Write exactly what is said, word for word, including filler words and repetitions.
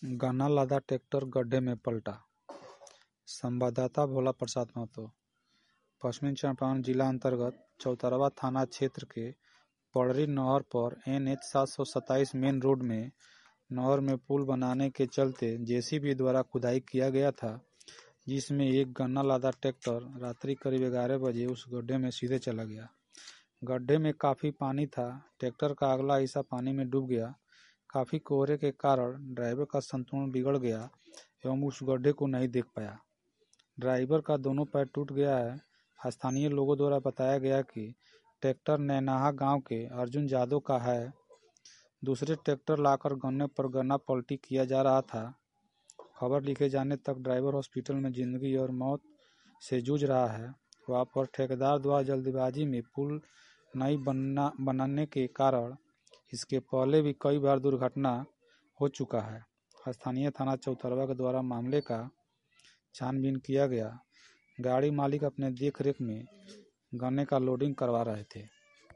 गन्ना लादा ट्रैक्टर गड्ढे में पलटा। संवाददाता भोला प्रसाद महतो। पश्चिमी चंपारण जिला अंतर्गत चौतरवा थाना क्षेत्र के पड़री नहर पर एन एच सात सौ सत्ताईस मेन रोड में नहर में पुल बनाने के चलते जेसीबी द्वारा खुदाई किया गया था, जिसमें एक गन्ना लादा ट्रैक्टर रात्रि करीब ग्यारह बजे उस गड्ढे में सीधे चला गया। गड्ढे में काफ़ी पानी था। ट्रैक्टर का अगला हिस्सा पानी में डूब गया। काफ़ी कोहरे के कारण ड्राइवर का संतुलन बिगड़ गया एवं उस गड्ढे को नहीं देख पाया। ड्राइवर का दोनों पैर टूट गया है। स्थानीय लोगों द्वारा बताया गया कि ट्रैक्टर नैनाहा गांव के अर्जुन यादव का है। दूसरे ट्रैक्टर लाकर गन्ने पर गन्ना पलटी किया जा रहा था। खबर लिखे जाने तक ड्राइवर हॉस्पिटल में जिंदगी और मौत से जूझ रहा है। वहाँ पर ठेकेदार द्वारा जल्दबाजी में पुल नहीं बनना बनाने के कारण इसके पहले भी कई बार दुर्घटना हो चुका है। स्थानीय थाना चौतरवा के द्वारा मामले का छानबीन किया गया। गाड़ी मालिक अपने देख रेख में गन्ने का लोडिंग करवा रहे थे।